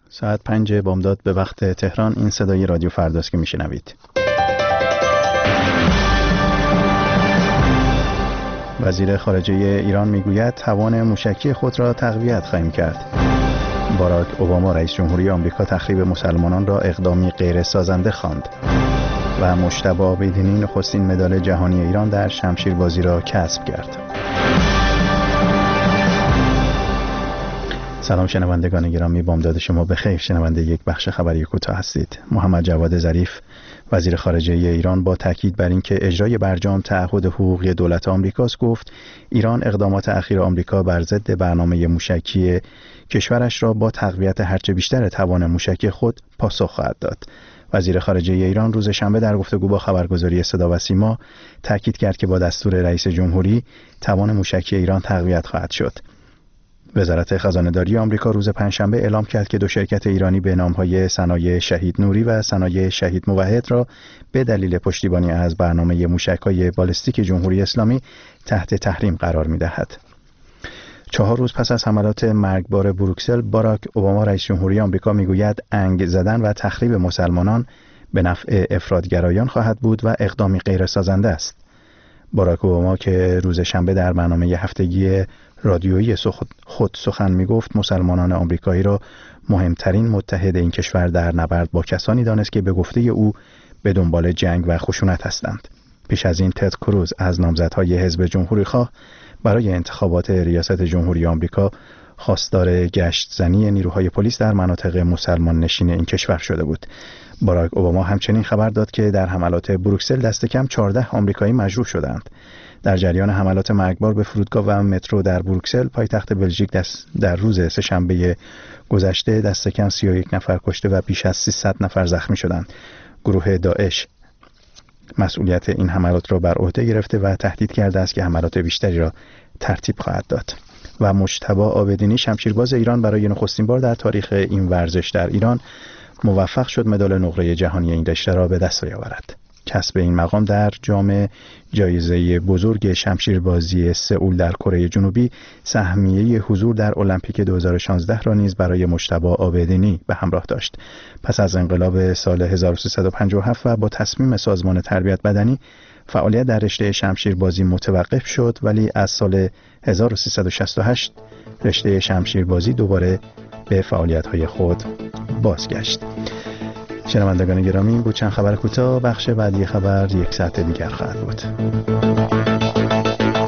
ساعت 5 بامداد به وقت تهران. این صدای رادیو فرداست که میشنوید. وزیر خارجه ایران میگوید توان موشکی خود را تقویت خواهیم کرد. باراک اوباما رئیس جمهوری آمریکا تخریب مسلمانان را اقدامی غیر سازنده خواند. و مجتبی عابدینی نخستین مدال جهانی ایران در شمشیربازی را کسب کرد. سلام شنوندگان گرامی، بامداد شما بخیر. شنونده یک بخش خبری کوتاه هستید. محمد جواد ظریف وزیر خارجه ایران با تاکید بر اینکه اجرای برجام تعهد حقوقی دولت آمریکاست گفت ایران اقدامات اخیر آمریکا بر ضد برنامه موشکی کشورش را با تقویت هرچه بیشتر توان موشکی خود پاسخ خواهد داد. وزیر خارجه ایران روز شنبه در گفتگو با خبرگزاری صدا و سیما تاکید کرد که با دستور رئیس جمهوری توان موشکی ایران تقویت خواهد شد. وزارت خزانه‌داری آمریکا روز پنجشنبه اعلام کرد که دو شرکت ایرانی به نام‌های صنایع شهید نوری و صنایع شهید موحد را به دلیل پشتیبانی از برنامه موشک‌های بالستیک جمهوری اسلامی تحت تحریم قرار می‌دهد. 4 روز پس از حملات مرگبار بروکسل، باراک اوباما رئیس جمهوری آمریکا میگوید انگ زدن و تخریب مسلمانان به نفع افراط‌گرایان خواهد بود و اقدامی غیر سازنده است. باراک اوباما که روز شنبه در برنامه هفتگی رادیویی خود سخن میگفت، مسلمانان آمریکایی را مهمترین متحد این کشور در نبرد با کسانی دانست که به گفته او به دنبال جنگ و خشونت هستند. پیش از این تد کروز از نامزدهای حزب جمهوری‌خواه برای انتخابات ریاست جمهوری آمریکا خواستار گشت زنی نیروهای پلیس در مناطق مسلمان نشین این کشور شده بود. باراک اوباما همچنین خبر داد که در حملات بروکسل دست کم 14 آمریکایی مجروح شدند. در جریان حملات مرگبار به فرودگاه و مترو در بروکسل، پایتخت بلژیک، در روز سه‌شنبه گذشته دست کم 31 نفر کشته و بیش از 300 نفر زخمی شدند. گروه داعش مسئولیت این حملات را بر عهده گرفته و تهدید کرده است که حملات بیشتری را ترتیب خواهد داد. و مجتبی عابدینی شمشیرباز ایران برای نخستین بار در تاریخ این ورزش در ایران موفق شد مدال نقره جهانی این رشته را به دست بیاورد. کسب این مقام در جام جایزه بزرگ شمشیربازی سئول در کره جنوبی سهمیه حضور در المپیک 2016 را نیز برای مجتبی عابدینی به همراه داشت. پس از انقلاب سال 1357 و با تصمیم سازمان تربیت بدنی، فعالیت در رشته شمشیربازی متوقف شد، ولی از سال 1368 رشته شمشیربازی دوباره به فعالیت‌های خود بازگشت. شنوندگان گرامی، این بود چند خبر کوتاه. بخش بعدی خبر یک ساعت دیگر خواهد بود.